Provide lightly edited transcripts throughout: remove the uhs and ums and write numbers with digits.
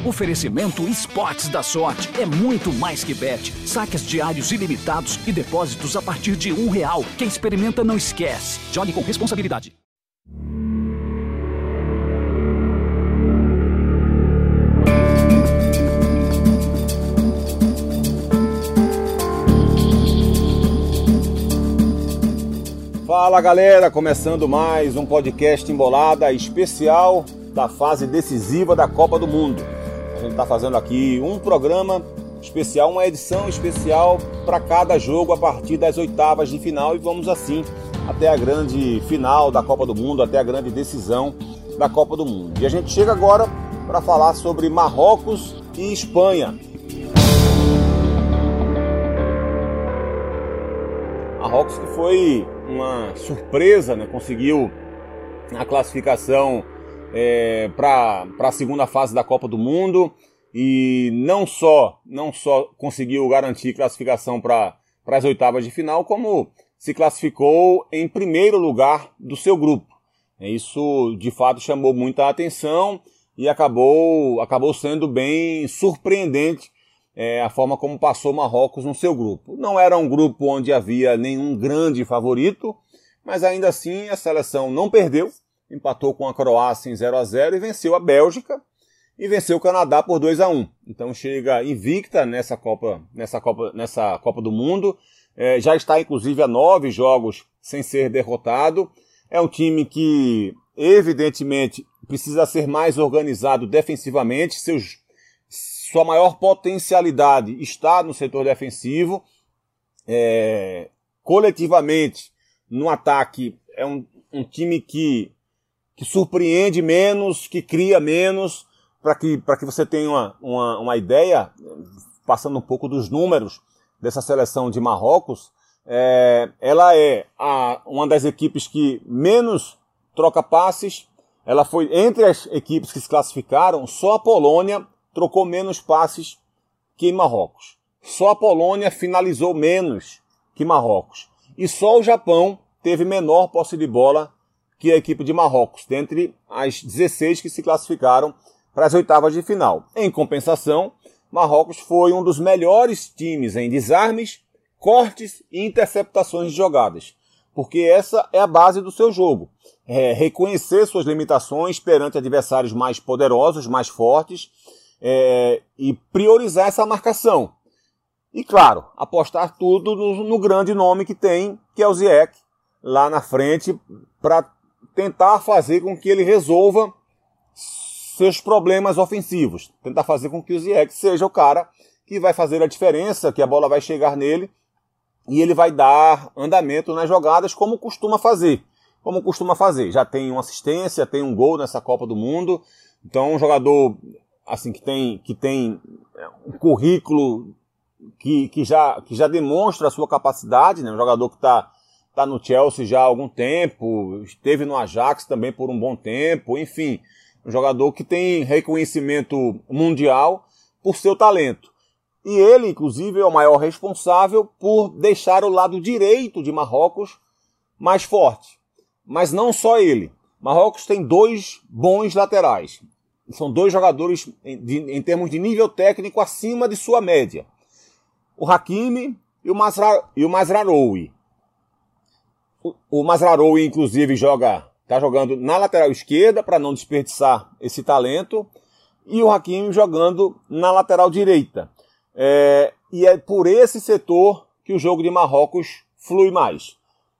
Oferecimento Esportes da Sorte. É muito mais que bet. Saques diários ilimitados e depósitos a partir de R$1. Quem experimenta não esquece. Jogue com responsabilidade. Fala galera, começando mais um podcast Embolada especial da fase decisiva da Copa do Mundo. A gente está fazendo aqui um programa especial, uma edição especial para cada jogo a partir das oitavas de final e vamos assim até a grande final da Copa do Mundo, até a grande decisão da Copa do Mundo. E a gente chega agora para falar sobre Marrocos e Espanha. Marrocos que foi uma surpresa, né? Conseguiu a classificação para a segunda fase da Copa do Mundo e não só conseguiu garantir classificação para as oitavas de final, como se classificou em primeiro lugar do seu grupo. Isso de fato chamou muita atenção e acabou sendo bem surpreendente a forma como passou Marrocos no seu grupo. Não era um grupo onde havia nenhum grande favorito, mas ainda assim a seleção não perdeu, empatou com a Croácia em 0-0 e venceu a Bélgica e venceu o Canadá por 2-1. Então chega invicta nessa Copa do Mundo, já está inclusive a 9 jogos sem ser derrotado. É um time que evidentemente precisa ser mais organizado defensivamente, sua maior potencialidade está no setor defensivo. Coletivamente, no ataque, é um time que surpreende menos, que cria menos. Para que você tenha uma ideia, passando um pouco dos números dessa seleção de Marrocos, ela é uma das equipes que menos troca passes. Ela foi entre as equipes que se classificaram, só a Polônia trocou menos passes que Marrocos. Só a Polônia finalizou menos que Marrocos. E só o Japão teve menor posse de bola que a equipe de Marrocos, dentre as 16 que se classificaram para as oitavas de final. Em compensação, Marrocos foi um dos melhores times em desarmes, cortes e interceptações de jogadas. Porque essa é a base do seu jogo. Reconhecer suas limitações perante adversários mais poderosos, mais fortes, e priorizar essa marcação. E claro, apostar tudo no grande nome que tem, que é o Ziyech, lá na frente, para tentar fazer com que ele resolva seus problemas ofensivos. Tentar fazer com que o Ziyech seja o cara que vai fazer a diferença, que a bola vai chegar nele e ele vai dar andamento nas jogadas como costuma fazer. Já tem uma assistência, tem um gol nessa Copa do Mundo. Então um jogador assim que tem um currículo que já demonstra a sua capacidade, né? Um jogador que tá no Chelsea já há algum tempo, esteve no Ajax também por um bom tempo, enfim, um jogador que tem reconhecimento mundial por seu talento. E ele, inclusive, é o maior responsável por deixar o lado direito de Marrocos mais forte. Mas não só ele. Marrocos tem 2 bons laterais. São 2 jogadores em termos de nível técnico acima de sua média. O Hakimi e o Mazraoui. O Mazraoui, inclusive, está jogando na lateral esquerda para não desperdiçar esse talento. E o Hakimi jogando na lateral direita. E é por esse setor que o jogo de Marrocos flui mais.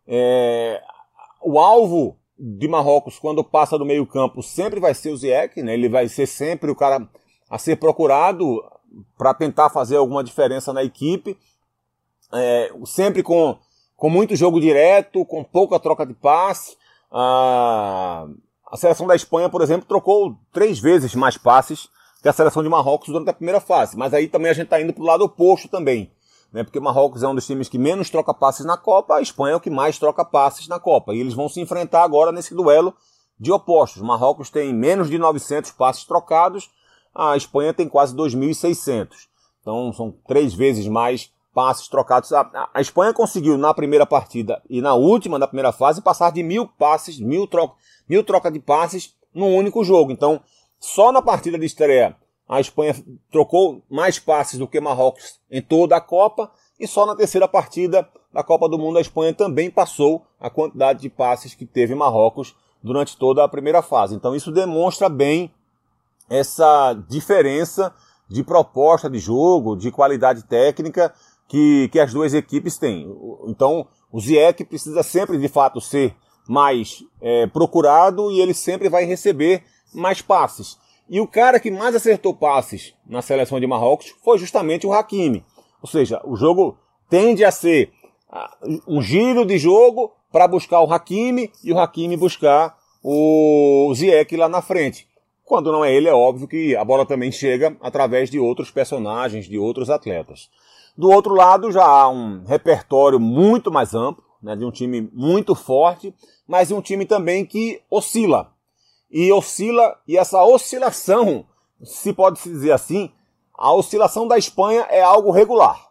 O alvo de Marrocos, quando passa do meio campo, sempre vai ser o Ziyech, né? Ele vai ser sempre o cara a ser procurado para tentar fazer alguma diferença na equipe, sempre com muito jogo direto, com pouca troca de passe. A seleção da Espanha, por exemplo, trocou 3 vezes mais passes que a seleção de Marrocos durante a primeira fase, mas aí também a gente está indo para o lado oposto também. Né, porque Marrocos é um dos times que menos troca passes na Copa, a Espanha é o que mais troca passes na Copa. E eles vão se enfrentar agora nesse duelo de opostos. Marrocos tem menos de 900 passes trocados, a Espanha tem quase 2.600. Então são 3 vezes mais passes trocados. A Espanha conseguiu na primeira partida e na última, na primeira fase, passar de 1.000 passes, 1.000 troca de passes num único jogo. Então, só na partida de estreia a Espanha trocou mais passes do que Marrocos em toda a Copa, e só na terceira partida da Copa do Mundo a Espanha também passou a quantidade de passes que teve Marrocos durante toda a primeira fase. Então isso demonstra bem essa diferença de proposta de jogo, de qualidade técnica que as duas equipes têm. Então o Ziyech precisa sempre de fato ser mais procurado, e ele sempre vai receber mais passes. E o cara que mais acertou passes na seleção de Marrocos foi justamente o Hakimi. Ou seja, o jogo tende a ser um giro de jogo para buscar o Hakimi e o Hakimi buscar o Ziyech lá na frente. Quando não é ele, é óbvio que a bola também chega através de outros personagens, de outros atletas. Do outro lado já há um repertório muito mais amplo, né, de um time muito forte, mas de um time também que oscila. E essa oscilação, se pode se dizer assim, a oscilação da Espanha é algo regular.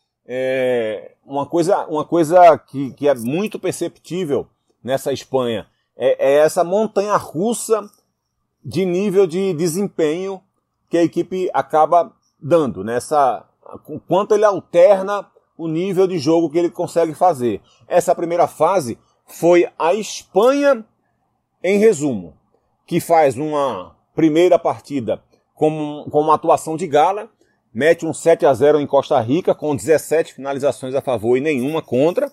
Uma coisa que é muito perceptível nessa Espanha é essa montanha-russa de nível de desempenho que a equipe acaba dando, o quanto ele alterna o nível de jogo que ele consegue fazer. Essa primeira fase foi a Espanha, em resumo, que faz uma primeira partida com uma atuação de gala, mete um 7-0 em Costa Rica, com 17 finalizações a favor e nenhuma contra.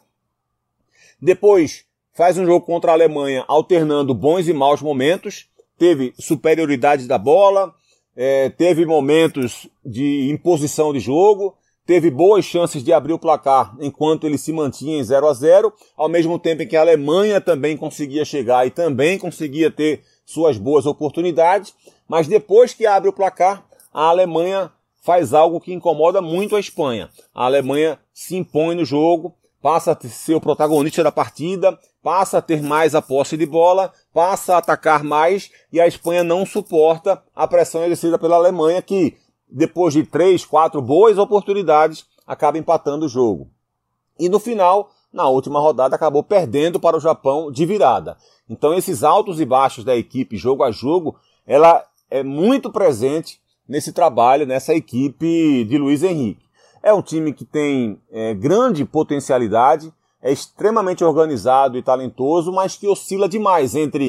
Depois faz um jogo contra a Alemanha, alternando bons e maus momentos, teve superioridade da bola, teve momentos de imposição de jogo, teve boas chances de abrir o placar enquanto ele se mantinha em 0-0, ao mesmo tempo em que a Alemanha também conseguia chegar e também conseguia ter suas boas oportunidades, mas depois que abre o placar, a Alemanha faz algo que incomoda muito a Espanha. A Alemanha se impõe no jogo, passa a ser o protagonista da partida, passa a ter mais a posse de bola, passa a atacar mais, e a Espanha não suporta a pressão exercida pela Alemanha, que depois de 3, 4 boas oportunidades, acaba empatando o jogo. E no final, na última rodada, acabou perdendo para o Japão de virada. Então esses altos e baixos da equipe, jogo a jogo, ela é muito presente nesse trabalho, nessa equipe de Luiz Henrique. É um time que tem grande potencialidade, é extremamente organizado e talentoso, mas que oscila demais entre...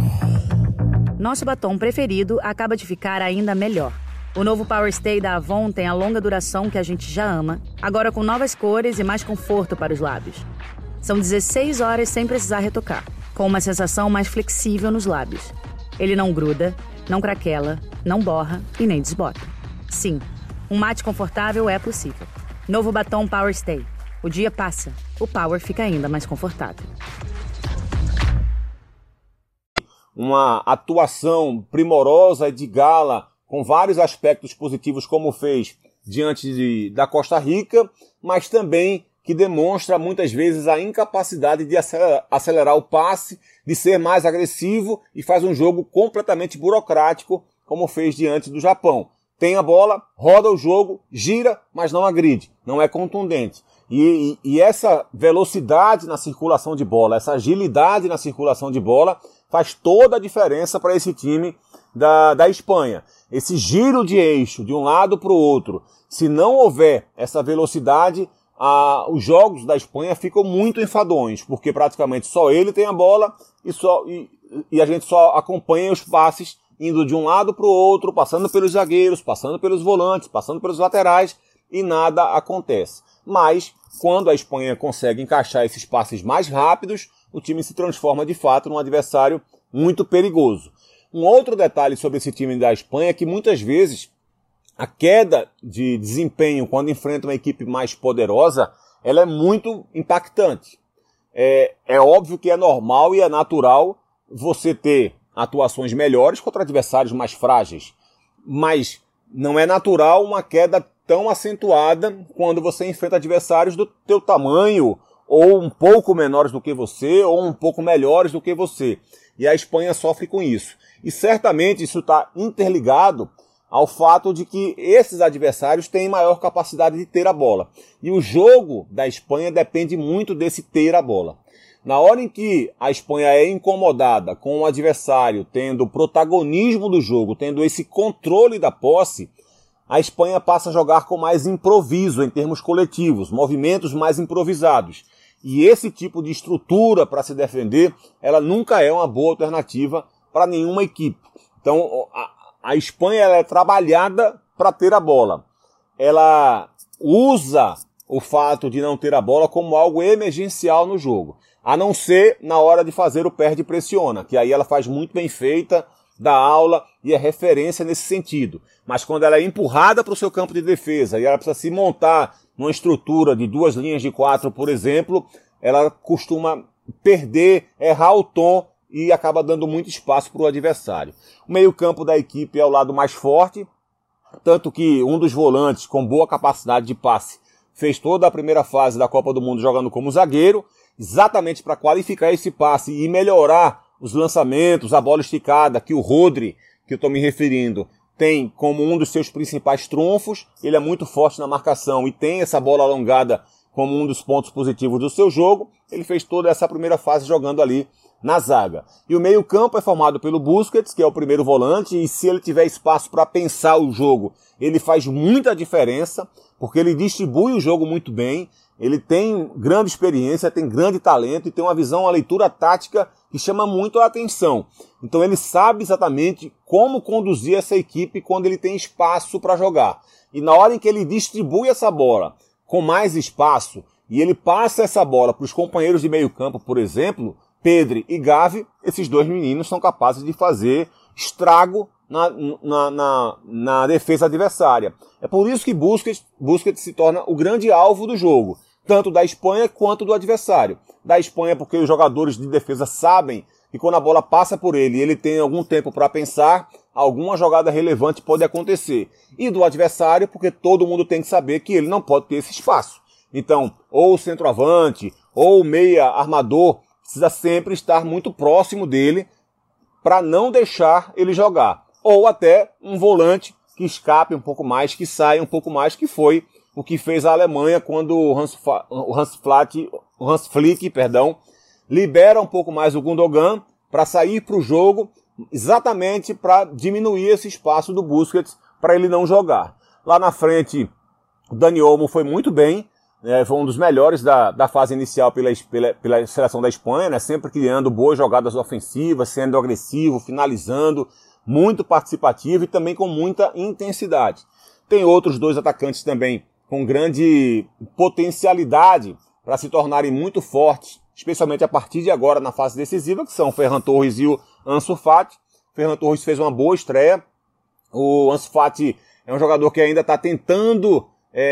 Nosso batom preferido acaba de ficar ainda melhor. O novo Power Stay da Avon tem a longa duração que a gente já ama, agora com novas cores e mais conforto para os lábios. São 16 horas sem precisar retocar, com uma sensação mais flexível nos lábios. Ele não gruda, não craquela, não borra e nem desbota. Sim, um mate confortável é possível. Novo batom Power Stay. O dia passa, o Power fica ainda mais confortável. Uma atuação primorosa de gala, com vários aspectos positivos, como fez diante da Costa Rica, mas também que demonstra muitas vezes a incapacidade de acelerar o passe, de ser mais agressivo, e faz um jogo completamente burocrático, como fez diante do Japão. Tem a bola, roda o jogo, gira, mas não agride, não é contundente. E essa velocidade na circulação de bola, essa agilidade na circulação de bola, faz toda a diferença para esse time da Espanha. Esse giro de eixo de um lado para o outro, se não houver essa velocidade, os jogos da Espanha ficam muito enfadonhos, porque praticamente só ele tem a bola e a gente só acompanha os passes indo de um lado para o outro, passando pelos zagueiros, passando pelos volantes, passando pelos laterais, e nada acontece. Mas, quando a Espanha consegue encaixar esses passes mais rápidos, o time se transforma de fato num adversário muito perigoso. Um outro detalhe sobre esse time da Espanha é que muitas vezes a queda de desempenho quando enfrenta uma equipe mais poderosa, ela é muito impactante. É óbvio que é normal e é natural você ter atuações melhores contra adversários mais frágeis, mas não é natural uma queda tão acentuada quando você enfrenta adversários do teu tamanho, ou um pouco menores do que você, ou um pouco melhores do que você. E a Espanha sofre com isso. E certamente isso está interligado ao fato de que esses adversários têm maior capacidade de ter a bola. E o jogo da Espanha depende muito desse ter a bola. Na hora em que a Espanha é incomodada com o adversário tendo protagonismo do jogo, tendo esse controle da posse, a Espanha passa a jogar com mais improviso em termos coletivos, movimentos mais improvisados. E esse tipo de estrutura para se defender, ela nunca é uma boa alternativa para nenhuma equipe. Então, a Espanha ela é trabalhada para ter a bola. Ela usa o fato de não ter a bola como algo emergencial no jogo. A não ser na hora de fazer o perde e pressiona, que aí ela faz muito bem feita, dá aula e é referência nesse sentido. Mas quando ela é empurrada para o seu campo de defesa e ela precisa se montar numa estrutura de 2 linhas de 4, por exemplo, ela costuma perder, errar o tom e acaba dando muito espaço para o adversário. O meio-campo da equipe é o lado mais forte, tanto que um dos volantes com boa capacidade de passe fez toda a primeira fase da Copa do Mundo jogando como zagueiro, exatamente para qualificar esse passe e melhorar os lançamentos, a bola esticada, que o Rodri, que eu estou me referindo, tem como um dos seus principais trunfos. Ele é muito forte na marcação e tem essa bola alongada como um dos pontos positivos do seu jogo. Ele fez toda essa primeira fase jogando ali na zaga. E o meio-campo é formado pelo Busquets, que é o primeiro volante, e se ele tiver espaço para pensar o jogo, ele faz muita diferença, porque ele distribui o jogo muito bem, ele tem grande experiência, tem grande talento e tem uma visão, uma leitura tática que chama muito a atenção. Então ele sabe exatamente como conduzir essa equipe quando ele tem espaço para jogar. E na hora em que ele distribui essa bola com mais espaço e ele passa essa bola para os companheiros de meio campo, por exemplo, Pedri e Gavi, esses 2 meninos são capazes de fazer estrago na defesa adversária. É por isso que Busquets se torna o grande alvo do jogo, tanto da Espanha quanto do adversário. Da Espanha porque os jogadores de defesa sabem que quando a bola passa por ele e ele tem algum tempo para pensar, alguma jogada relevante pode acontecer. E do adversário porque todo mundo tem que saber que ele não pode ter esse espaço. Então, ou o centroavante, ou o meia armador, precisa sempre estar muito próximo dele para não deixar ele jogar. Ou até um volante que escape um pouco mais, que saia um pouco mais, que foi o que fez a Alemanha quando o Hans Flick, libera um pouco mais o Gundogan para sair para o jogo, exatamente para diminuir esse espaço do Busquets para ele não jogar. Lá na frente, o Dani Olmo foi muito bem, foi um dos melhores da fase inicial pela seleção da Espanha, sempre criando boas jogadas ofensivas, sendo agressivo, finalizando, muito participativo e também com muita intensidade. Tem outros 2 atacantes também com grande potencialidade para se tornarem muito fortes, especialmente a partir de agora na fase decisiva, que são o Ferran Torres e o Ansu Fati. O Ferran Torres fez uma boa estreia. O Ansu Fati é um jogador que ainda está tentando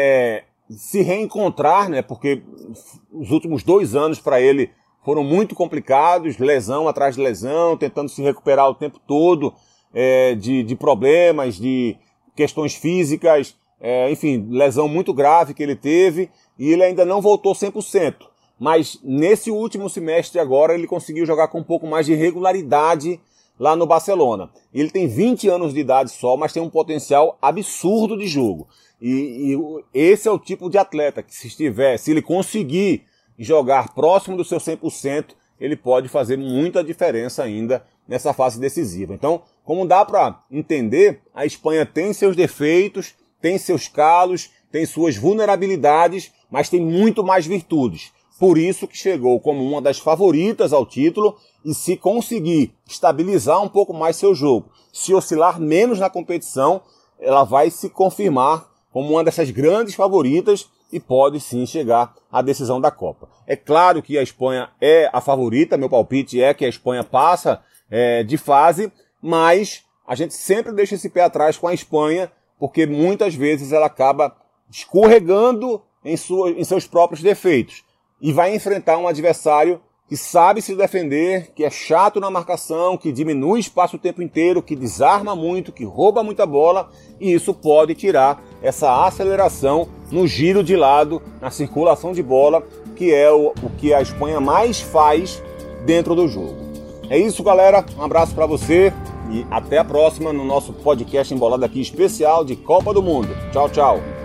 se reencontrar, porque os últimos 2 anos para ele foram muito complicados, lesão atrás de lesão, tentando se recuperar o tempo todo de problemas, de questões físicas, enfim, lesão muito grave que ele teve, e ele ainda não voltou 100%. Mas nesse último semestre agora ele conseguiu jogar com um pouco mais de regularidade lá no Barcelona. Ele tem 20 anos de idade só, mas tem um potencial absurdo de jogo. E esse é o tipo de atleta que se ele conseguir jogar próximo do seu 100%, ele pode fazer muita diferença ainda nessa fase decisiva. Então, como dá para entender, a Espanha tem seus defeitos, tem seus calos, tem suas vulnerabilidades, mas tem muito mais virtudes. Por isso que chegou como uma das favoritas ao título, e se conseguir estabilizar um pouco mais seu jogo, se oscilar menos na competição, ela vai se confirmar como uma dessas grandes favoritas e pode sim chegar à decisão da Copa. É claro que a Espanha é a favorita, meu palpite é que a Espanha passa de fase, mas a gente sempre deixa esse pé atrás com a Espanha, porque muitas vezes ela acaba escorregando em seus próprios defeitos e vai enfrentar um adversário que sabe se defender, que é chato na marcação, que diminui espaço o tempo inteiro, que desarma muito, que rouba muita bola, e isso pode tirar essa aceleração no giro de lado, na circulação de bola, que é o que a Espanha mais faz dentro do jogo. É isso, galera. Um abraço para você e até a próxima no nosso podcast Embolada aqui especial de Copa do Mundo. Tchau, tchau.